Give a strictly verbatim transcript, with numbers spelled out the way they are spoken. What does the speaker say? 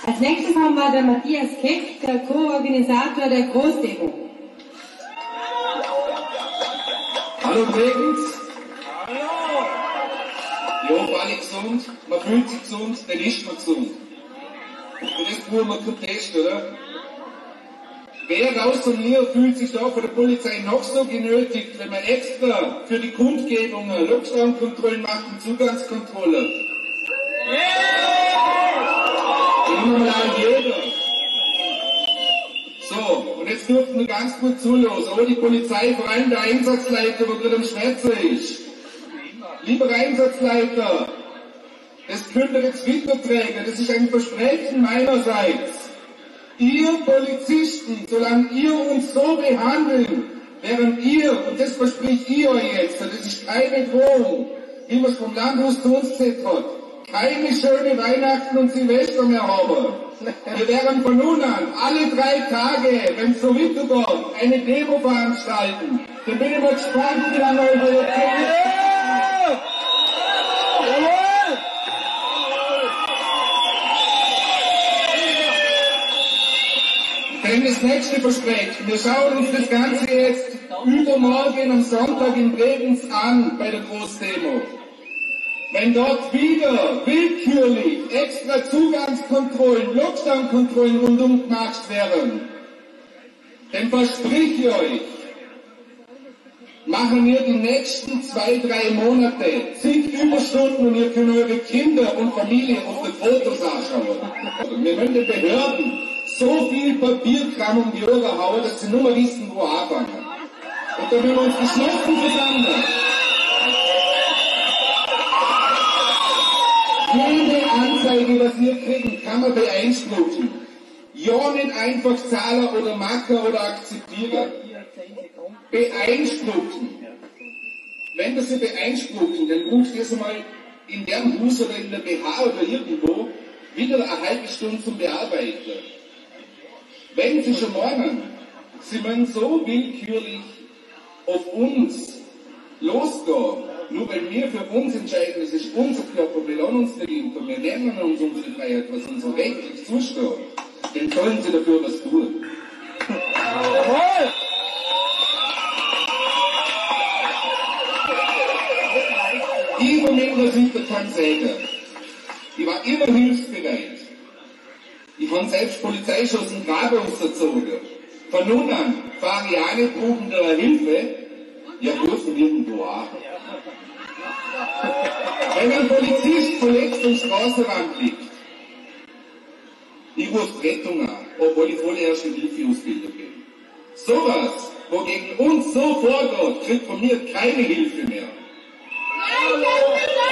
Als nächstes haben wir den Matthias Keck, der Co-Organisator der Großdemo. Hallo Bregenz. Hallo. Ja, alle gesund, man fühlt sich gesund, dann ist man gesund. Und das brauchen wir keinen Test, oder? Wer außer mir fühlt sich da von der Polizei noch so genötigt, wenn man extra für die Kundgebungen Lockdown-Kontrollen macht und Zugangskontrolle? Immer mal jeder. So, und jetzt dürften wir ganz gut zuhören. Oh, die Polizei, vor allem der Einsatzleiter, der gerade am Schmerzen ist. Lieber Einsatzleiter, das könnt ihr jetzt weitertragen. Das ist ein Versprechen meinerseits. Ihr Polizisten, solange ihr uns so behandeln, während ihr, und das verspricht ihr euch jetzt, das ist keine Drohung, wie man es vom Landhaus zu uns gesagt hat, keine schöne Weihnachten und Silvester mehr haben. Wir werden von nun an alle drei Tage, wenn es so weitergeht, eine Demo veranstalten. Da bin ich mal gespannt, wie lange euch das geht. Denn das nächste Versprechen, wir schauen uns das Ganze jetzt übermorgen am Sonntag in Bregenz an, bei der Großdemo. Wenn dort wieder willkürlich extra Zugangskontrollen, Lockdown-Kontrollen rundum gemacht werden, dann versprich ich euch, machen wir die nächsten zwei, drei Monate zig Überstunden und ihr könnt eure Kinder und Familie auf die Fotos anschauen. Wir müssen den Behörden so viel Papierkram um die Ohren hauen, dass sie nur mal wissen, wo anfangen. Und da müssen wir uns geschlossen zusammen. Jede Anzeige, was wir kriegen, kann man beeinspruchen. Ja, nicht einfach zahlen oder machen oder akzeptieren. Beeinspruchen. Wenn wir sie beeinspruchen, dann brauchst du das einmal in deren Haus oder in der B H oder irgendwo wieder eine halbe Stunde zum Bearbeiten. Wenn Sie schon meinen, Sie müssen so willkürlich auf uns losgehen, nur weil wir für uns entscheiden, das ist unser Körper, wir lassen uns nicht impfen, wir nehmen uns unsere Freiheit, was uns rechtlich zusteht, dann sollen Sie dafür was tun. Jawohl! Ich von meiner Seite kann sagen, ich war immer hilfsbereit. Ich habe selbst Polizeischuss und Grabe ausgezogen. Von nun an fahre ich eine Proben der Hilfe, ja gut von irgendwo an. Wenn ein Polizist verletzt am Straßenrand liegt, ich rufe die Rettung an, obwohl ich voll erste Hilfeausbilder bin. Sowas, wo gegen uns so vorgeht, kriegt von mir keine Hilfe mehr.